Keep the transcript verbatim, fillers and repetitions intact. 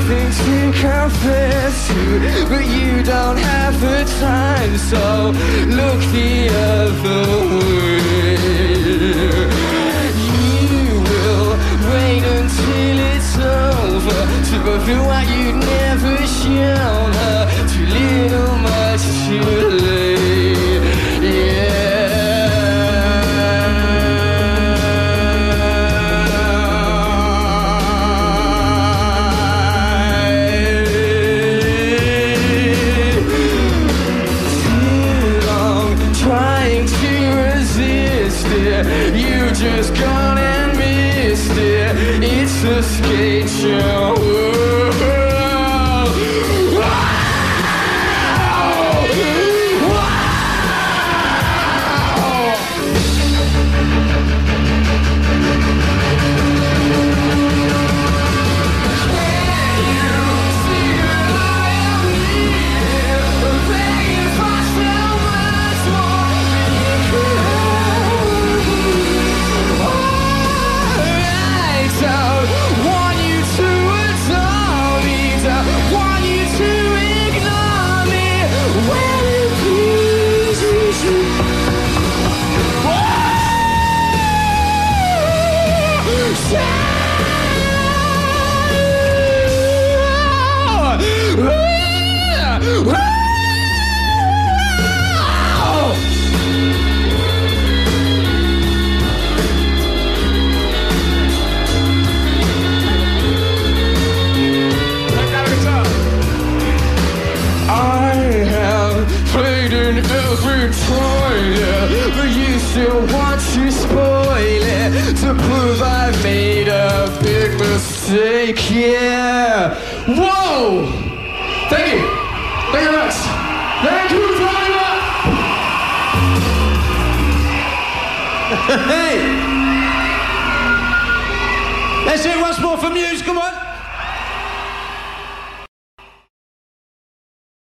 something to confess to, but you don't have the time, so look the other way. You will wait until it's over to fulfill what you'd never shown her. Too little, much too late. Yeah. You just gone and missed it. It's a skate show. But you still want to spoil it to prove I made a big mistake, yeah. Whoa! Thank you. Thank you very much. Thank you very much. Hey! Let's hear it once more from Muse, come on.